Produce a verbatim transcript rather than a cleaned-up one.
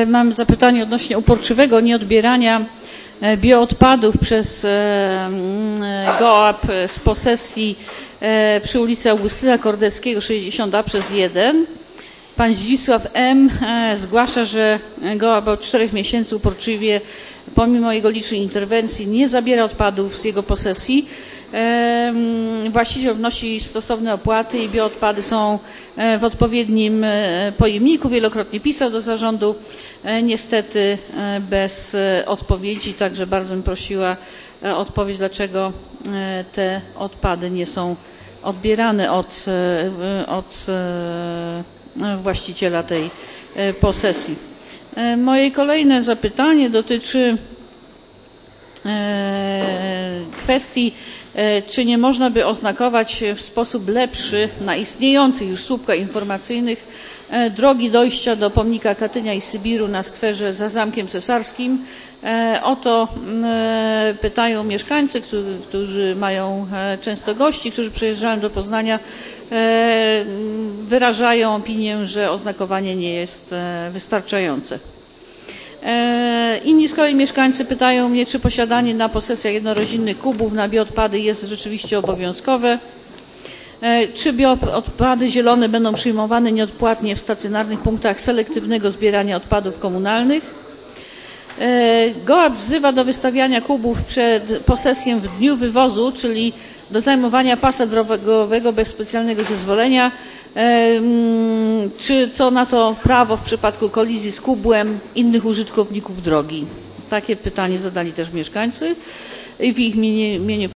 Mam zapytanie odnośnie uporczywego nieodbierania bioodpadów przez G O A P z posesji przy ulicy Augustyna Kordeckiego sześćdziesiąt A przez jeden. Pan Zdzisław M. zgłasza, że G O A P od czterech miesięcy uporczywie, pomimo jego licznych interwencji, nie zabiera odpadów z jego posesji. Właściciel wnosi stosowne opłaty i bioodpady są w odpowiednim pojemniku. Wielokrotnie pisał do zarządu, niestety bez odpowiedzi, także bardzo bym prosiła o odpowiedź, dlaczego te odpady nie są odbierane od, od właściciela tej posesji. Moje kolejne zapytanie dotyczy kwestii, czy nie można by oznakować w sposób lepszy na istniejących już słupkach informacyjnych drogi dojścia do pomnika Katynia i Sybiru na skwerze za Zamkiem Cesarskim. O to pytają mieszkańcy, którzy, którzy mają często gości, którzy przyjeżdżają do Poznania, wyrażają opinię, że oznakowanie nie jest wystarczające. Inni z kolei mieszkańcy pytają mnie, czy posiadanie na posesjach jednorodzinnych kubów na bioodpady jest rzeczywiście obowiązkowe. Czy bioodpady zielone będą przyjmowane nieodpłatnie w stacjonarnych punktach selektywnego zbierania odpadów komunalnych. G O A P wzywa do wystawiania kubów przed posesją w dniu wywozu, czyli do zajmowania pasa drogowego bez specjalnego zezwolenia. Czy co na to prawo w przypadku kolizji z kubłem innych użytkowników drogi? Takie pytanie zadali też mieszkańcy i w ich imieniu